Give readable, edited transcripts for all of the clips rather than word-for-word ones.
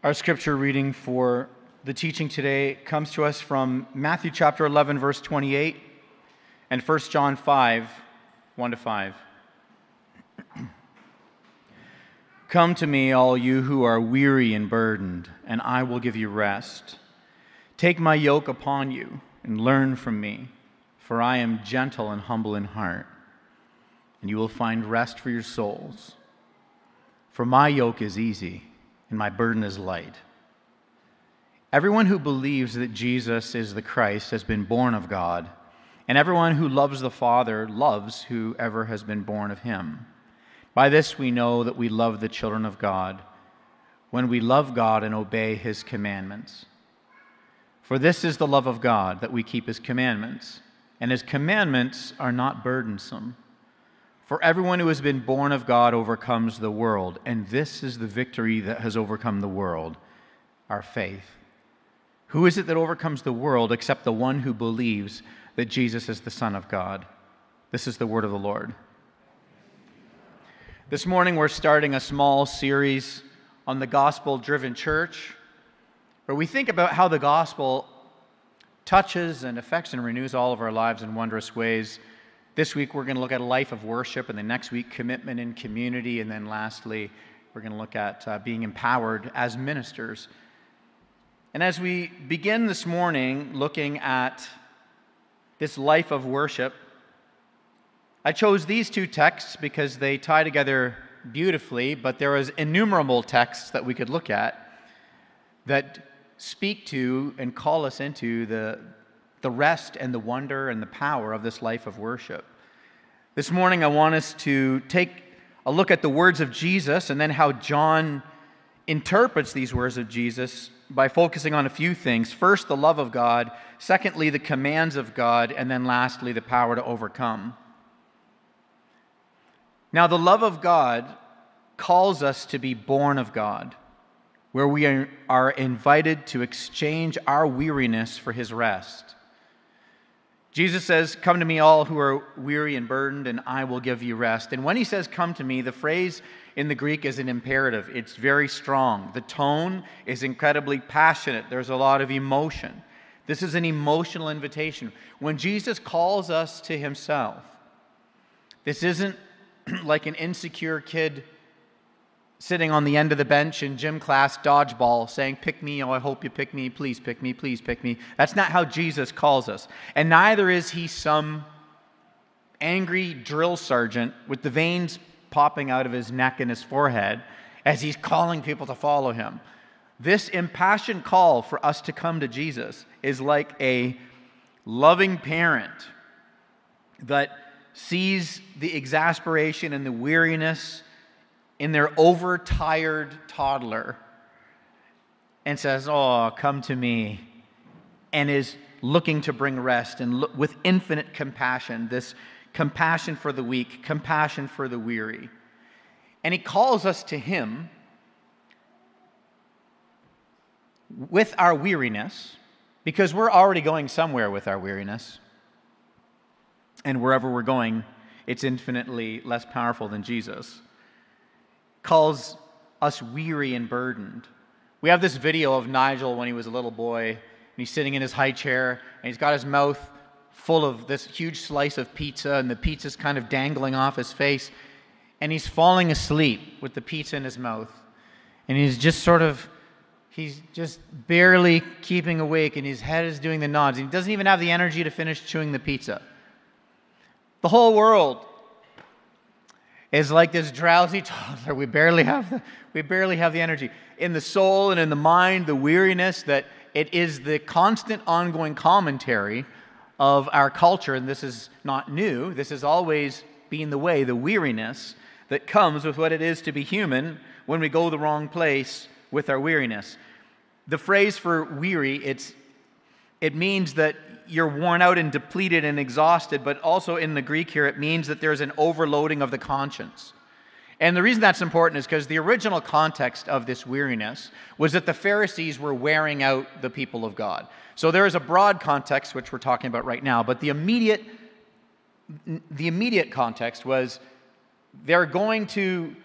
Our scripture reading for the teaching today comes to us from Matthew chapter 11, verse 28, and 1 John 5, 1-5. Come to me, all you who are weary and burdened, and I will give you rest. Take my yoke upon you and learn from me, for I am gentle and humble in heart, and you will find rest for your souls. For my yoke is easy and my burden is light. Everyone who believes that Jesus is the Christ has been born of God, and everyone who loves the Father loves whoever has been born of him. By this we know that we love the children of God, when we love God and obey his commandments. For this is the love of God, that we keep his commandments, and his commandments are not burdensome. For everyone who has been born of God overcomes the world, and this is the victory that has overcome the world, our faith. Who is it that overcomes the world except the one who believes that Jesus is the Son of God? This is the word of the Lord. This morning we're starting a small series on the gospel-driven church, where we think about how the gospel touches and affects and renews all of our lives in wondrous ways. This week we're going to look at a life of worship, and the next week commitment in community, and then lastly we're going to look at being empowered as ministers. And as we begin this morning looking at this life of worship, I chose these two texts because they tie together beautifully, but there is innumerable texts that we could look at that speak to and call us into the rest and the wonder and the power of this life of worship. This morning I want us to take a look at the words of Jesus and then how John interprets these words of Jesus by focusing on a few things. First, the love of God. Secondly, the commands of God. And then lastly, the power to overcome. Now, the love of God calls us to be born of God, where we are invited to exchange our weariness for his rest. Jesus says, "Come to me, all who are weary and burdened, and I will give you rest." And when he says, "Come to me," the phrase in the Greek is an imperative. It's very strong. The tone is incredibly passionate. There's a lot of emotion. This is an emotional invitation. When Jesus calls us to himself, this isn't like an insecure kid sitting on the end of the bench in gym class dodgeball saying, "Pick me, oh, I hope you pick me, please pick me, please pick me." That's not how Jesus calls us. And neither is he some angry drill sergeant with the veins popping out of his neck and his forehead as he's calling people to follow him. This impassioned call for us to come to Jesus is like a loving parent that sees the exasperation and the weariness in their overtired toddler and says, "Oh, come to me," and is looking to bring rest and with infinite compassion, this compassion for the weak, compassion for the weary. And he calls us to him with our weariness, because we're already going somewhere with our weariness. And wherever we're going, it's infinitely less powerful than Jesus. Calls us weary and burdened. We have this video of Nigel when he was a little boy, and he's sitting in his high chair, and he's got his mouth full of this huge slice of pizza, and the pizza's kind of dangling off his face, and he's falling asleep with the pizza in his mouth. And he's just barely keeping awake, and his head is doing the nods, and he doesn't even have the energy to finish chewing the pizza. The whole world is like this drowsy toddler. We barely have the energy. In the soul and in the mind, the weariness, that it is the constant ongoing commentary of our culture, and this is not new. This has always been the way, the weariness that comes with what it is to be human when we go the wrong place with our weariness. The phrase for weary, it means that you're worn out and depleted and exhausted, but also in the Greek here, it means that there's an overloading of the conscience. And the reason that's important is because the original context of this weariness was that the Pharisees were wearing out the people of God. So there is a broad context, which we're talking about right now, but the immediate context was they're going to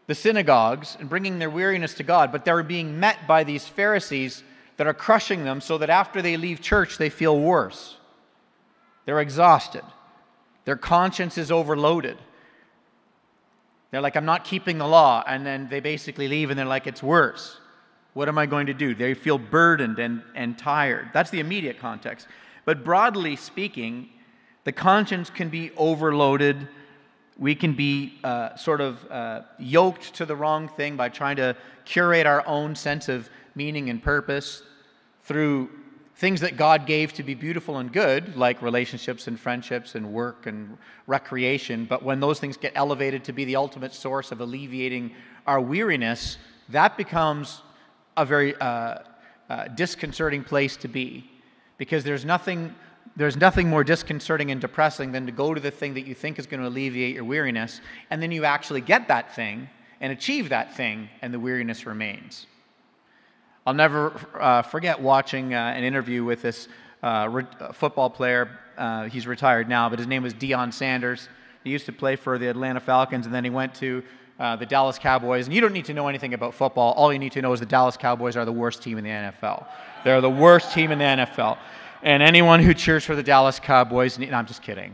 the synagogues and bringing their weariness to God, but they're being met by these Pharisees that are crushing them so that after they leave church, they feel worse. They're exhausted. Their conscience is overloaded. They're like, I'm not keeping the law. And then they basically leave and they're like, it's worse. What am I going to do? They feel burdened and tired. That's the immediate context. But broadly speaking, the conscience can be overloaded. We can be yoked to the wrong thing by trying to curate our own sense of meaning and purpose through things that God gave to be beautiful and good, like relationships and friendships and work and recreation. But when those things get elevated to be the ultimate source of alleviating our weariness, that becomes a very disconcerting place to be, because there's nothing more disconcerting and depressing than to go to the thing that you think is going to alleviate your weariness, and then you actually get that thing and achieve that thing, and the weariness remains. I'll never forget watching an interview with this football player. He's retired now, but his name was Deion Sanders. He used to play for the Atlanta Falcons, and then he went to the Dallas Cowboys. And you don't need to know anything about football. All you need to know is the Dallas Cowboys are the worst team in the NFL. They're the worst team in the NFL. And anyone who cheers for the Dallas Cowboys, no, I'm just kidding.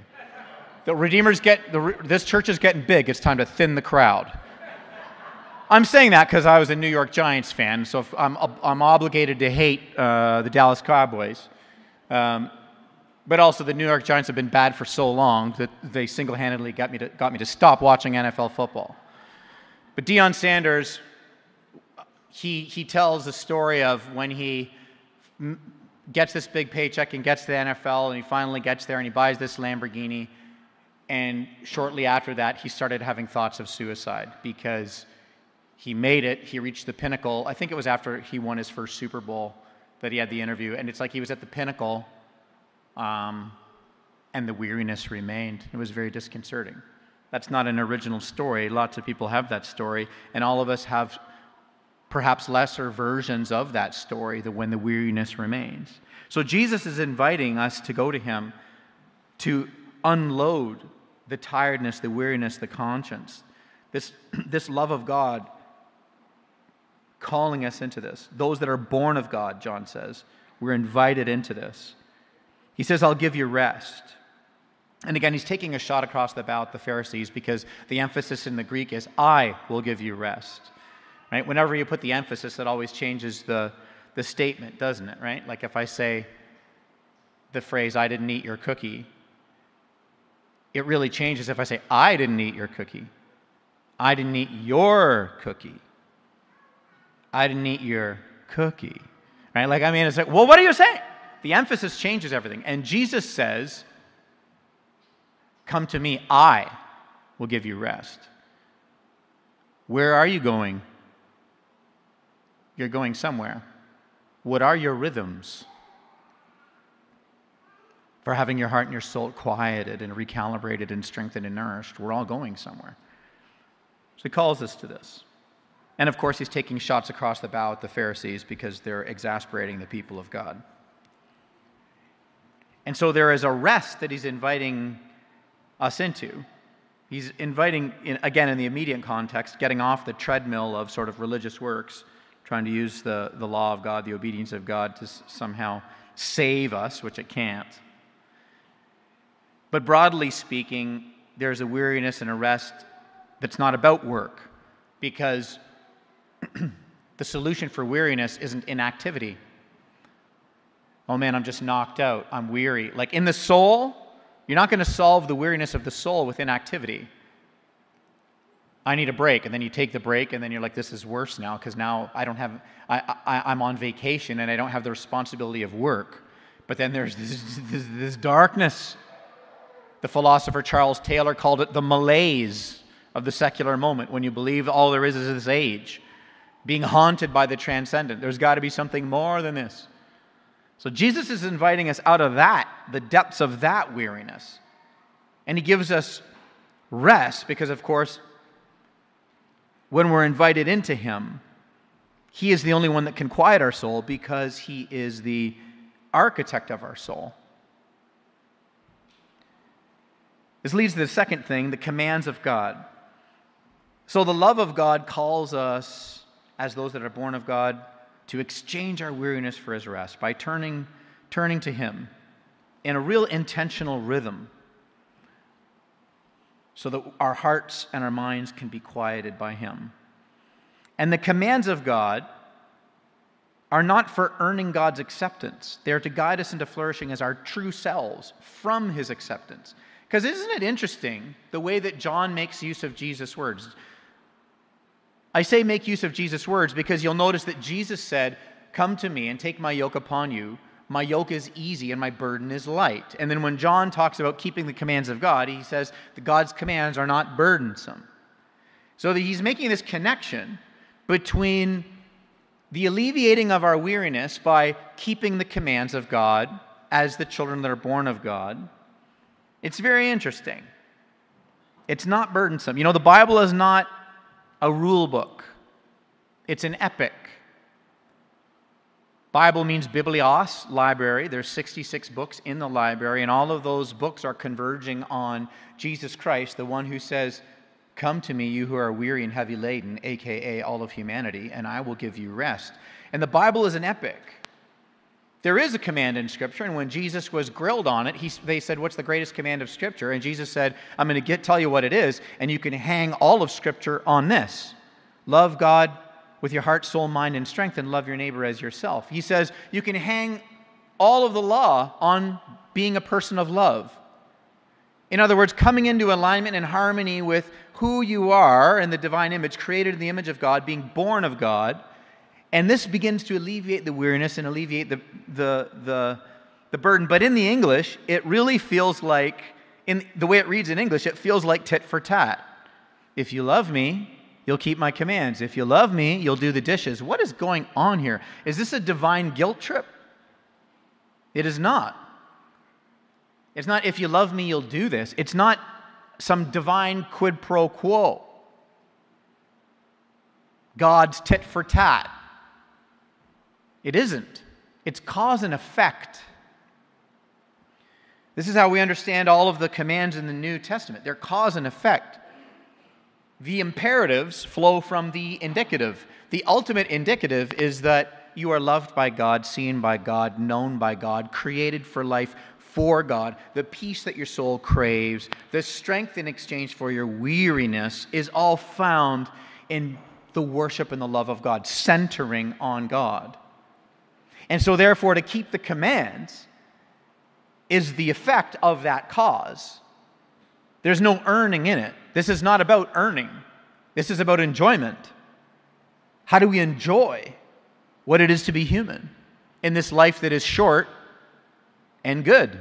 This church is getting big. It's time to thin the crowd. I'm saying that because I was a New York Giants fan, so I'm obligated to hate the Dallas Cowboys. But also the New York Giants have been bad for so long that they single-handedly got me to stop watching NFL football. But Deion Sanders, he tells the story of when he gets this big paycheck and gets to the NFL, and he finally gets there and he buys this Lamborghini, and shortly after that he started having thoughts of suicide because he made it, he reached the pinnacle. I think it was after he won his first Super Bowl that he had the interview, and it's like he was at the pinnacle, and the weariness remained. It was very disconcerting. That's not an original story. Lots of people have that story, and all of us have perhaps lesser versions of that story, when the weariness remains. So Jesus is inviting us to go to him to unload the tiredness, the weariness, the conscience. This love of God calling us into this. Those that are born of God, John says, we're invited into this. He says, I'll give you rest. And again, he's taking a shot across the bow at the Pharisees because the emphasis in the Greek is, I will give you rest. Right? Whenever you put the emphasis, it always changes the statement, doesn't it? Right? Like if I say the phrase, I didn't eat your cookie, it really changes if I say, I didn't eat your cookie. I didn't eat your cookie. I didn't eat your cookie. Right? Like, I mean, it's like, well, what are you saying? The emphasis changes everything. And Jesus says, come to me, I will give you rest. Where are you going? You're going somewhere. What are your rhythms for having your heart and your soul quieted and recalibrated and strengthened and nourished? We're all going somewhere. So he calls us to this. And of course, he's taking shots across the bow at the Pharisees because they're exasperating the people of God. And so there is a rest that he's inviting us into. He's inviting, again, in the immediate context, getting off the treadmill of sort of religious works, trying to use the law of God, the obedience of God to somehow save us, which it can't. But broadly speaking, there's a weariness and a rest that's not about work, because the solution for weariness isn't inactivity. Oh man, I'm just knocked out. I'm weary. Like in the soul, you're not going to solve the weariness of the soul with inactivity. I need a break, and then you take the break, and then you're like, this is worse now because now I'm on vacation and I don't have the responsibility of work. But then there's this darkness. The philosopher Charles Taylor called it the malaise of the secular moment, when you believe all there is this age, being haunted by the transcendent. There's got to be something more than this. So Jesus is inviting us out of that, the depths of that weariness. And he gives us rest because, of course, when we're invited into him, he is the only one that can quiet our soul because he is the architect of our soul. This leads to the second thing, the commands of God. So the love of God calls us, as those that are born of God, to exchange our weariness for his rest by turning to him in a real intentional rhythm so that our hearts and our minds can be quieted by him. And the commands of God are not for earning God's acceptance. They are to guide us into flourishing as our true selves from his acceptance. Because isn't it interesting the way that John makes use of Jesus' words? I say make use of Jesus' words because you'll notice that Jesus said, "Come to me and take my yoke upon you. My yoke is easy and my burden is light." And then when John talks about keeping the commands of God, he says that God's commands are not burdensome. So that he's making this connection between the alleviating of our weariness by keeping the commands of God as the children that are born of God. It's very interesting. It's not burdensome. You know, the Bible is not a rule book. It's an epic. Bible means biblios, library. There's 66 books in the library, and all of those books are converging on Jesus Christ, the one who says, "Come to me, you who are weary and heavy laden," aka all of humanity, "and I will give you rest." And the Bible is an epic. There is a command in Scripture, and when Jesus was grilled on it, they said, "What's the greatest command of Scripture?" And Jesus said, "I'm going to tell you what it is, and you can hang all of Scripture on this. Love God with your heart, soul, mind, and strength, and love your neighbor as yourself." He says you can hang all of the law on being a person of love. In other words, coming into alignment and harmony with who you are in the divine image, created in the image of God, being born of God. And this begins to alleviate the weariness and alleviate the burden. But in the English, it really feels like, in the way it reads in English, it feels like tit for tat. If you love me, you'll keep my commands. If you love me, you'll do the dishes. What is going on here? Is this a divine guilt trip? It is not. It's not, if you love me, you'll do this. It's not some divine quid pro quo. God's tit for tat. It isn't. It's cause and effect. This is how we understand all of the commands in the New Testament. They're cause and effect. The imperatives flow from the indicative. The ultimate indicative is that you are loved by God, seen by God, known by God, created for life for God. The peace that your soul craves, the strength in exchange for your weariness is all found in the worship and the love of God, centering on God. And so therefore, to keep the commands is the effect of that cause. There's no earning in it. This is not about earning. This is about enjoyment. How do we enjoy what it is to be human in this life that is short and good?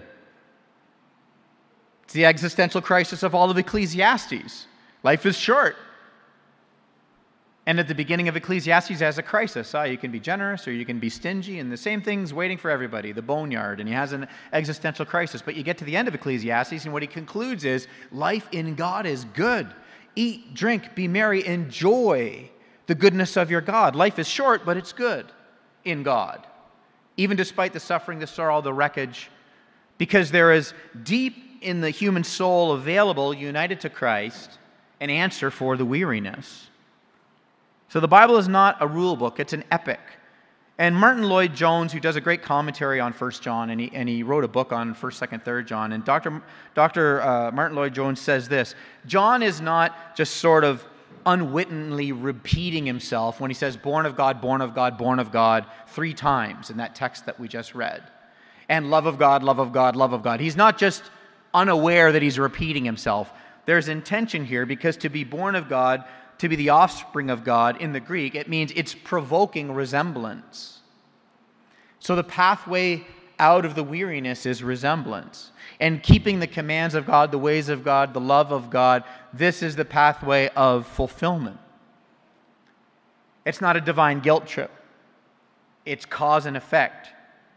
It's the existential crisis of all of Ecclesiastes. Life is short. And at the beginning of Ecclesiastes has a crisis. You can be generous or you can be stingy, and the same thing's waiting for everybody, the boneyard, and he has an existential crisis. But you get to the end of Ecclesiastes, and what he concludes is, life in God is good. Eat, drink, be merry, enjoy the goodness of your God. Life is short, but it's good in God, even despite the suffering, the sorrow, the wreckage, because there is deep in the human soul available, united to Christ, an answer for the weariness. So the Bible is not a rule book, it's an epic. And Martin Lloyd-Jones, who does a great commentary on 1 John, and he wrote a book on 1st, 2nd, 3rd John, and Dr. Martin Lloyd-Jones says this: John is not just sort of unwittingly repeating himself when he says born of God, born of God, born of God 3 times in that text that we just read. And love of God, love of God, love of God. He's not just unaware that he's repeating himself. There's intention here, because to be born of God, to be the offspring of God in the Greek, it means it's provoking resemblance. So the pathway out of the weariness is resemblance. And keeping the commands of God, the ways of God, the love of God, this is the pathway of fulfillment. It's not a divine guilt trip. It's cause and effect.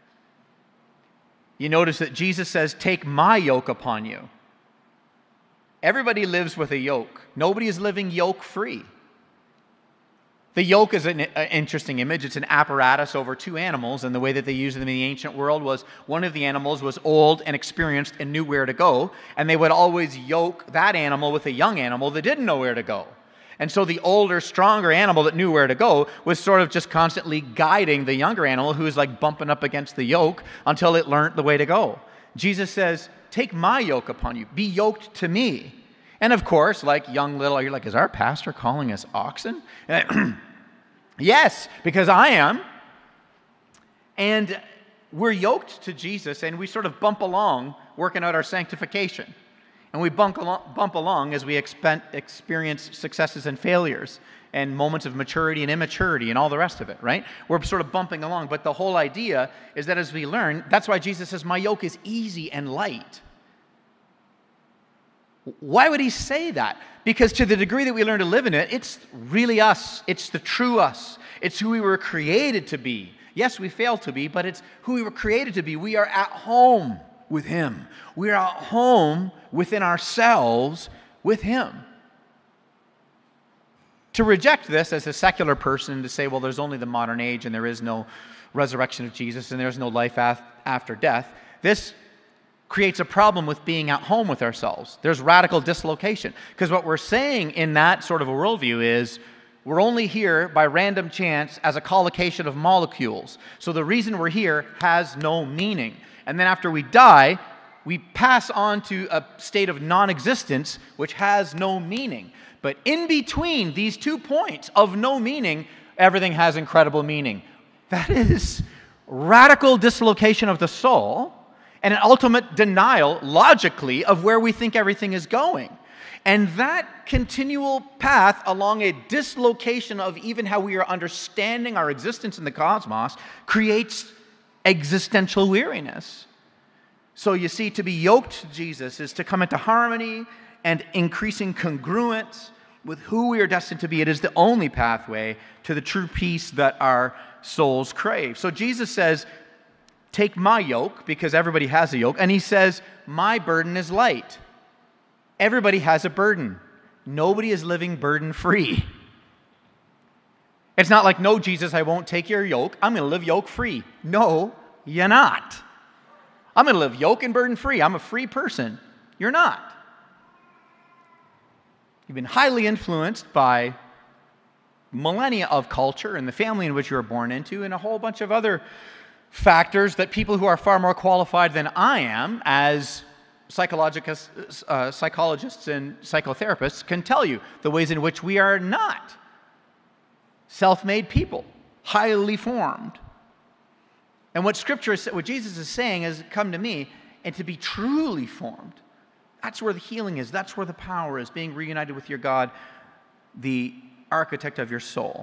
You notice that Jesus says, "Take my yoke upon you." Everybody lives with a yoke. Nobody is living yoke-free. The yoke is an interesting image. It's an apparatus over 2 animals, and the way that they used them in the ancient world was one of the animals was old and experienced and knew where to go, and they would always yoke that animal with a young animal that didn't know where to go. And so the older, stronger animal that knew where to go was sort of just constantly guiding the younger animal who was like bumping up against the yoke until it learned the way to go. Jesus says, take my yoke upon you. Be yoked to me. And of course, like young little, you're like, is our pastor calling us oxen? Yes, because I am. And we're yoked to Jesus, and we sort of bump along working out our sanctification. And we bump along as we experience successes and failures and moments of maturity and immaturity and all the rest of it, right? We're sort of bumping along. But the whole idea is that as we learn, that's why Jesus says, my yoke is easy and light. Why would he say that? Because to the degree that we learn to live in it, it's really us. It's the true us. It's who we were created to be. Yes, we fail to be, but it's who we were created to be. We are at home with him. We are at home within ourselves with him. To reject this as a secular person, to say, well, there's only the modern age and there is no resurrection of Jesus and there's no life after death, this creates a problem with being at home with ourselves. There's radical dislocation. Because what we're saying in that sort of a worldview is, we're only here by random chance as a collocation of molecules. So the reason we're here has no meaning. And then after we die, we pass on to a state of non-existence, which has no meaning. But in between these 2 points of no meaning, everything has incredible meaning. That is radical dislocation of the soul and an ultimate denial, logically, of where we think everything is going. And that continual path along a dislocation of even how we are understanding our existence in the cosmos creates existential weariness. So you see, to be yoked to Jesus is to come into harmony and increasing congruence with who we are destined to be. It is the only pathway to the true peace that our souls crave. So Jesus says, take my yoke, because everybody has a yoke, and he says, my burden is light. Everybody has a burden. Nobody is living burden-free. It's not like, no, Jesus, I won't take your yoke. I'm going to live yoke-free. No, you're not. I'm going to live yoke and burden-free. I'm a free person. You're not. You've been highly influenced by millennia of culture and the family in which you were born into and a whole bunch of other factors that people who are far more qualified than I am as psychologists and psychotherapists can tell you the ways in which we are not self-made people, highly formed. And what Jesus is saying is, come to me and to be truly formed. That's where the healing is. That's where the power is, being reunited with your God, the architect of your soul.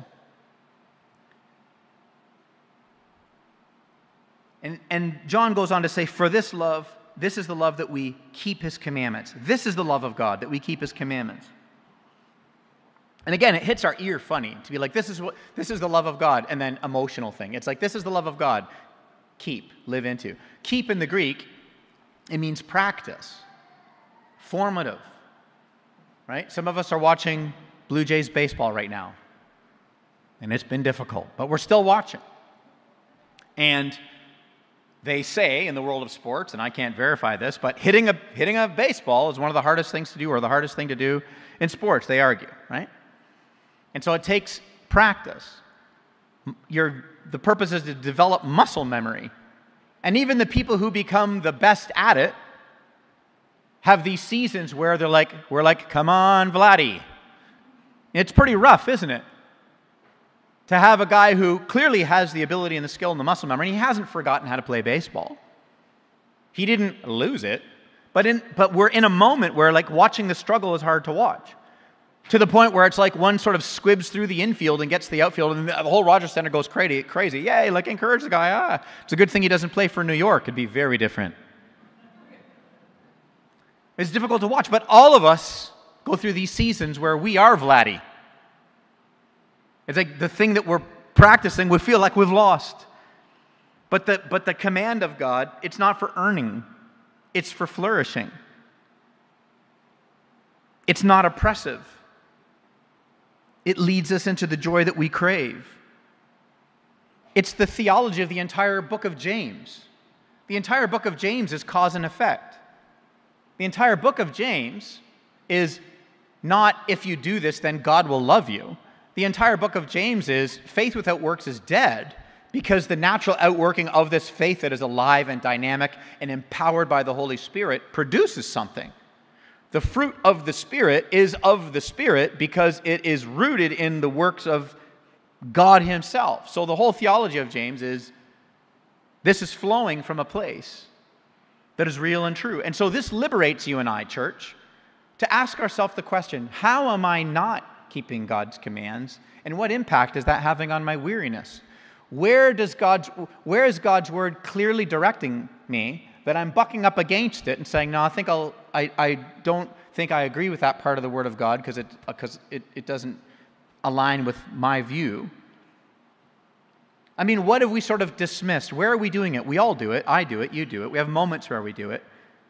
And John goes on to say, for this love, this is the love that we keep his commandments. This is the love of God, that we keep his commandments. And again, it hits our ear funny to be like, this is the love of God, and then emotional thing. It's like, this is the love of God. Keep, live into. Keep in the Greek, it means practice, formative, right? Some of us are watching Blue Jays baseball right now, and it's been difficult, but we're still watching. And they say in the world of sports, and I can't verify this, but hitting a baseball is one of the hardest things to do, or the hardest thing to do in sports, they argue, right? And so it takes practice. The purpose is to develop muscle memory. And even the people who become the best at it have these seasons where we're like, come on, Vladdy. It's pretty rough, isn't it? To have a guy who clearly has the ability and the skill and the muscle memory, and he hasn't forgotten how to play baseball. He didn't lose it, but we're in a moment where like watching the struggle is hard to watch. To the point where it's like one sort of squibs through the infield and gets to the outfield, and the whole Rogers Center goes crazy. Yay, like encourage the guy. It's a good thing he doesn't play for New York. It'd be very different. It's difficult to watch, but all of us go through these seasons where we are Vladdy. It's like the thing that we're practicing, we feel like we've lost. But the command of God, it's not for earning. It's for flourishing. It's not oppressive. It leads us into the joy that we crave. It's the theology of the entire book of James. The entire book of James is cause and effect. The entire book of James is Not if you do this, then God will love you. The entire book of James is faith without works is dead, because the natural outworking of this faith that is alive and dynamic and empowered by the Holy Spirit produces something. The fruit of the Spirit is of the Spirit because it is rooted in the works of God himself. So the whole theology of James is this is flowing from a place that is real and true. And so this liberates you and I, church, to ask ourselves the question, how am I not keeping God's commands? And what impact is that having on my weariness? Where is God's word clearly directing me that I'm bucking up against it and saying, no, I don't think I agree with that part of the word of God because it doesn't align with my view? I mean, what have we sort of dismissed? Where are we doing it? We all do it. I do it. You do it. We have moments where we do it.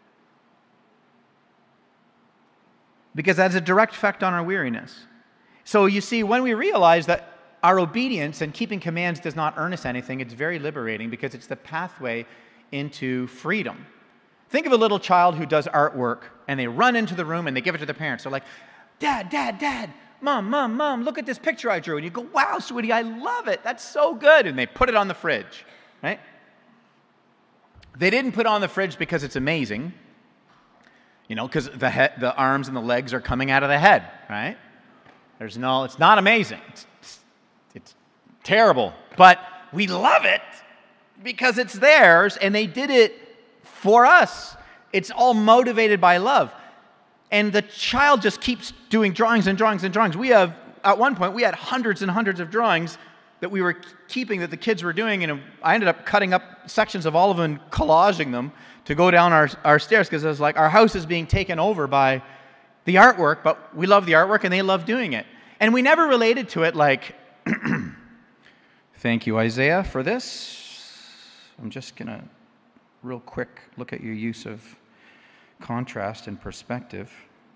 Because that has a direct effect on our weariness. So you see, when we realize that our obedience and keeping commands does not earn us anything, it's very liberating because it's the pathway into freedom. Think of a little child who does artwork and they run into the room and they give it to their parents. They're like, Dad, Dad, Dad, Mom, look at this picture I drew. And you go, wow, sweetie, I love it. That's so good. And they put it on the fridge, right? They didn't put it on the fridge because it's amazing, because the arms and the legs are coming out of the head, right? It's not amazing. It's terrible. But we love it because it's theirs and they did it for us. It's all motivated by love. And the child just keeps doing drawings and drawings and drawings. At one point, we had hundreds and hundreds of drawings that we were keeping that the kids were doing. And I ended up cutting up sections of all of them and collaging them to go down our stairs because it was like our house is being taken over by the artwork, but we love the artwork and they love doing it. And we never related to it like, thank you, Isaiah, for this. I'm just going to real quick look at your use of contrast and perspective.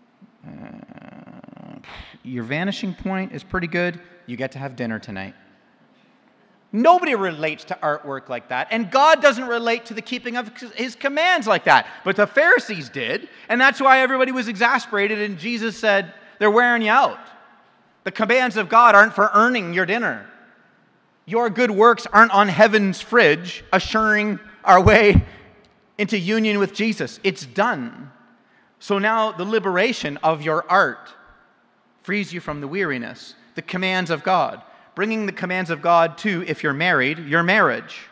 Your vanishing point is pretty good. You get to have dinner tonight. Nobody relates to artwork like that, and God doesn't relate to the keeping of his commands like that. But the Pharisees did, and that's why everybody was exasperated, and Jesus said, they're wearing you out. The commands of God aren't for earning your dinner. Your good works aren't on heaven's fridge, assuring our way into union with Jesus. It's done. So now the liberation of your art frees you from the weariness, the commands of God. Bringing the commands of God to, if you're married, your marriage.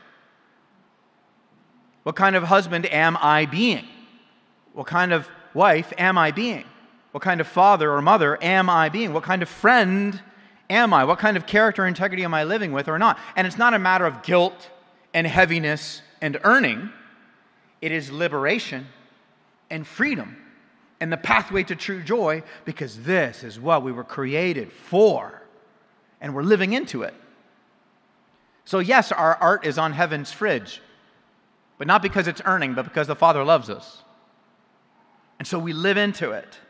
What kind of husband am I being? What kind of wife am I being? What kind of father or mother am I being? What kind of friend am I? What kind of character and integrity am I living with or not? And it's not a matter of guilt and heaviness and earning. It is liberation and freedom and the pathway to true joy, because this is what we were created for. And we're living into it. So yes, our art is on heaven's fridge, but not because it's earning, but because the Father loves us. And so we live into it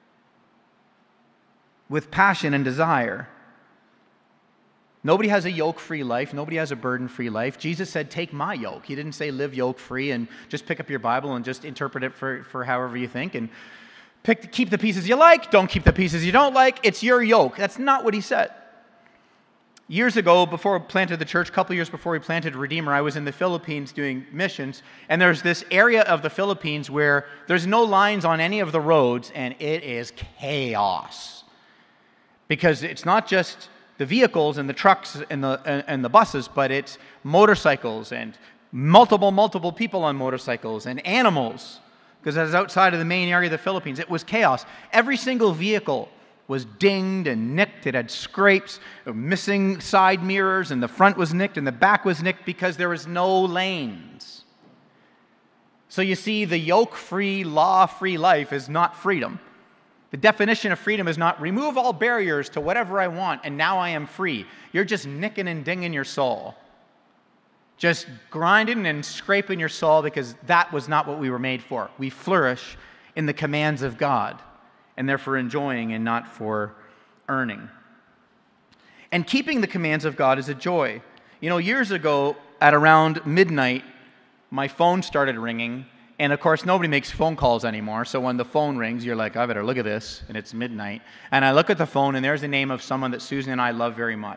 with passion and desire. Nobody has a yoke-free life. Nobody has a burden-free life. Jesus said, take my yoke. He didn't say live yoke-free and just pick up your Bible and just interpret it for however you think. And keep the pieces you like, don't keep the pieces you don't like. It's your yoke. That's not what he said. Years ago, before we planted the church, a couple years before we planted Redeemer, I was in the Philippines doing missions, and there's this area of the Philippines where there's no lines on any of the roads, and it is chaos. Because it's not just the vehicles and the trucks and the buses, but it's motorcycles and multiple people on motorcycles and animals, because that's outside of the main area of the Philippines. It was chaos. Every single vehicle was dinged and nicked. It had scrapes, missing side mirrors, and the front was nicked and the back was nicked because there was no lanes. So you see, the yoke-free, law-free life is not freedom. The definition of freedom is not remove all barriers to whatever I want and now I am free. You're just nicking and dinging your soul. Just grinding and scraping your soul, because that was not what we were made for. We flourish in the commands of God, and therefore enjoying and not for earning. And keeping the commands of God is a joy. Years ago, at around midnight, my phone started ringing, And of course, nobody makes phone calls anymore. So when the phone rings, you're like, I better look at this. And it's midnight. And I look at the phone, and there's the name of someone that Susan and I love very much.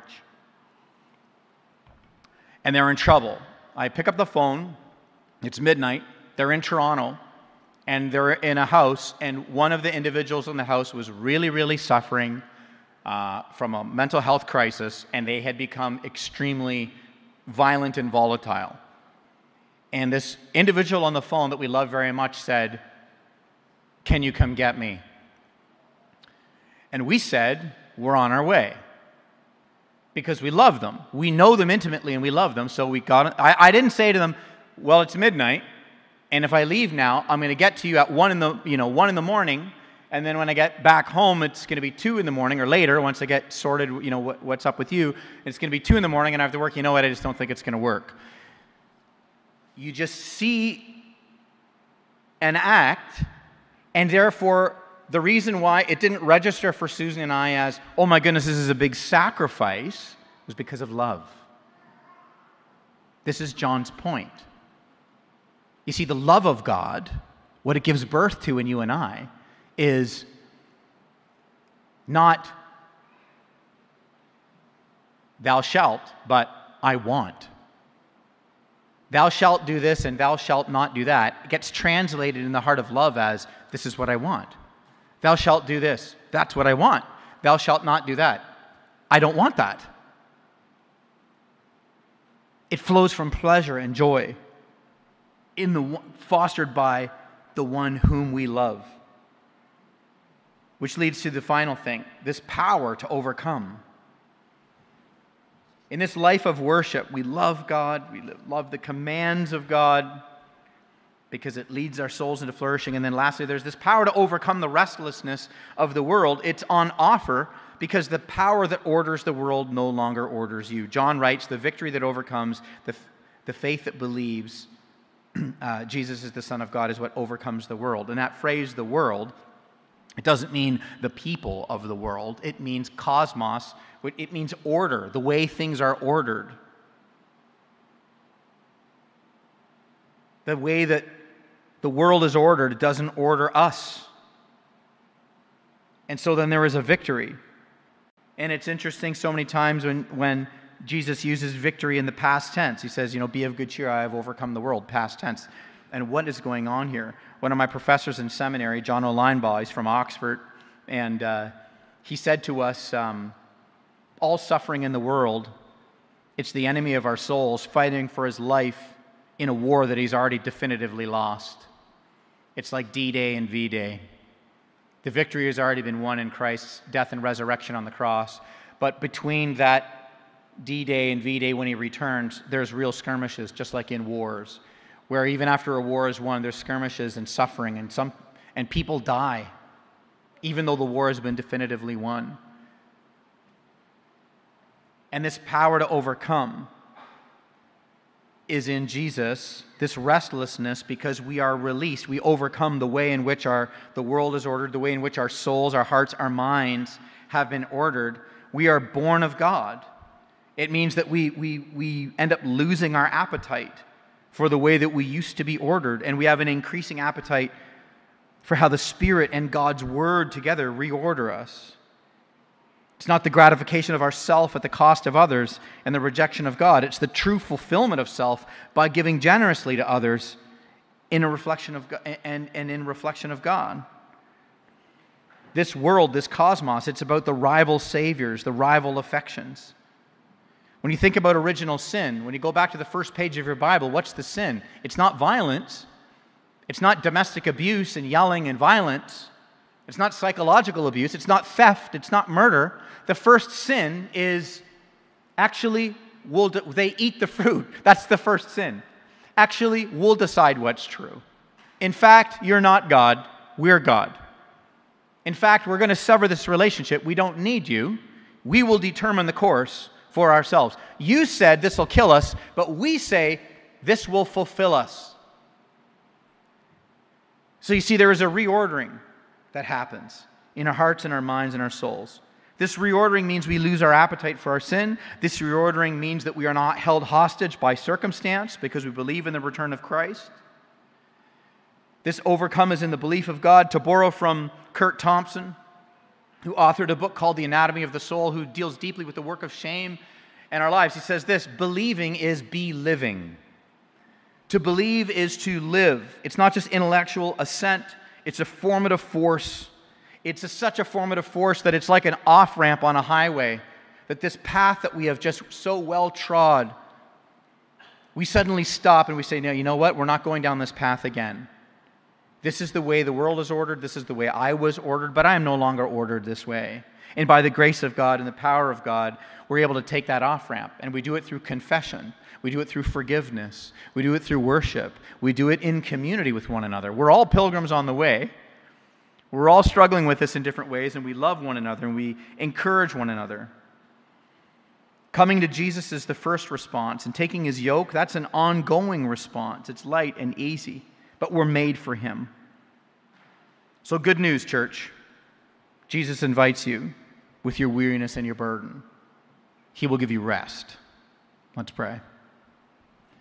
And they're in trouble. I pick up the phone. It's midnight. They're in Toronto. And they're in a house. And one of the individuals in the house was really, really suffering from a mental health crisis. And they had become extremely violent and volatile. And this individual on the phone that we love very much said, "Can you come get me?" And we said, "We're on our way." Because we love them. We know them intimately and we love them. So we got. I didn't say to them, "Well, it's midnight, and if I leave now, I'm going to get to you at 1 in the morning, and then when I get back home, it's going to be 2 in the morning or later. Once I get sorted, what's up with you, it's going to be 2 in the morning, and I have to work. You know what? I just don't think it's going to work." You just see an act, and therefore the reason why it didn't register for Susan and I as, "Oh my goodness, this is a big sacrifice," was because of love. This is John's point. You see, the love of God, what it gives birth to in you and I, is not "thou shalt," but "I want." Thou shalt do this and thou shalt not do that. It gets translated in the heart of love as, "This is what I want." Thou shalt do this. That's what I want. Thou shalt not do that. I don't want that. It flows from pleasure and joy fostered by the one whom we love. Which leads to the final thing, this power to overcome. In this life of worship, we love God, we love the commands of God because it leads our souls into flourishing. And then lastly, there's this power to overcome the restlessness of the world. It's on offer because the power that orders the world no longer orders you. John writes, "The victory that overcomes, the faith that believes Jesus is the Son of God is what overcomes the world." And that phrase, the world, it doesn't mean the people of the world. It means cosmos. It means order, the way things are ordered. The way that the world is ordered, it doesn't order us. And so then there is a victory. And it's interesting so many times when Jesus uses victory in the past tense. He says, "Be of good cheer, I have overcome the world," past tense. And what is going on here? One of my professors in seminary, John O'Linebaugh, he's from Oxford, and he said to us, all suffering in the world, it's the enemy of our souls fighting for his life in a war that he's already definitively lost. It's like D-Day and V-Day. The victory has already been won in Christ's death and resurrection on the cross. But between that D-Day and V-Day when he returns, there's real skirmishes, just like in wars, where even after a war is won, there's skirmishes and suffering, and people die, even though the war has been definitively won. And this power to overcome is in Jesus, this restlessness, because we are released. We overcome the way in which the world is ordered, the way in which our souls, our hearts, our minds have been ordered. We are born of God. It means that we end up losing our appetite for the way that we used to be ordered, and we have an increasing appetite for how the Spirit and God's Word together reorder us. It's not the gratification of ourself at the cost of others and the rejection of God. It's the true fulfillment of self by giving generously to others in a reflection of God, and in reflection of God. This world, this cosmos, it's about the rival saviors, the rival affections. When you think about original sin, when you go back to the first page of your Bible, what's the sin? It's not violence. It's not domestic abuse and yelling and violence. It's not psychological abuse. It's not theft. It's not murder. The first sin is actually, they eat the fruit. That's the first sin. Actually, we'll decide what's true. In fact, you're not God. We're God. In fact, we're going to sever this relationship. We don't need you. We will determine the course for ourselves. You said this will kill us, but we say this will fulfill us. So you see, there is a reordering that happens in our hearts and our minds and our souls. This reordering means we lose our appetite for our sin. This reordering means that we are not held hostage by circumstance because we believe in the return of Christ. This overcome is in the belief of God. To borrow from Kurt Thompson, who authored a book called The Anatomy of the Soul, who deals deeply with the work of shame in our lives, he says this: believing is be-living. To believe is to live. It's not just intellectual assent, it's a formative force. It's such a formative force that it's like an off-ramp on a highway, that this path that we have just so well trod, we suddenly stop and we say, no, you know what? We're not going down this path again. This is the way the world is ordered. This is the way I was ordered, but I am no longer ordered this way. And by the grace of God and the power of God, we're able to take that off-ramp, and we do it through confession. We do it through forgiveness. We do it through worship. We do it in community with one another. We're all pilgrims on the way. We're all struggling with this in different ways, and we love one another, and we encourage one another. Coming to Jesus is the first response, and taking his yoke, that's an ongoing response. It's light and easy, but we're made for him. So good news, church. Jesus invites you with your weariness and your burden. He will give you rest. Let's pray.